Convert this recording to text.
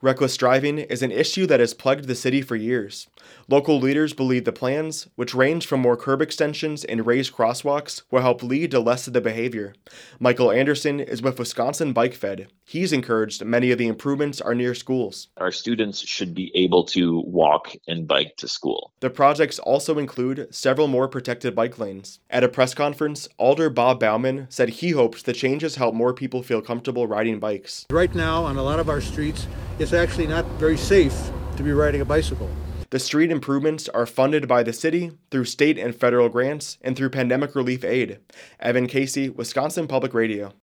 Reckless driving is an issue that has plagued the city for years. Local leaders believe the plans, which range from more curb extensions and raised crosswalks, will help lead to less of the behavior. Michael Anderson is with Wisconsin Bike Fed. He's encouraged many of the improvements are near schools. Our students should be able to walk and bike to school. The projects also include several more protected bike lanes. At a press conference, Alder Bob Bauman said he hopes the changes help more people feel comfortable riding bikes. Right now, on a lot of our streets, it's actually not very safe to be riding a bicycle. The street improvements are funded by the city through state and federal grants and through pandemic relief aid. Evan Casey, Wisconsin Public Radio.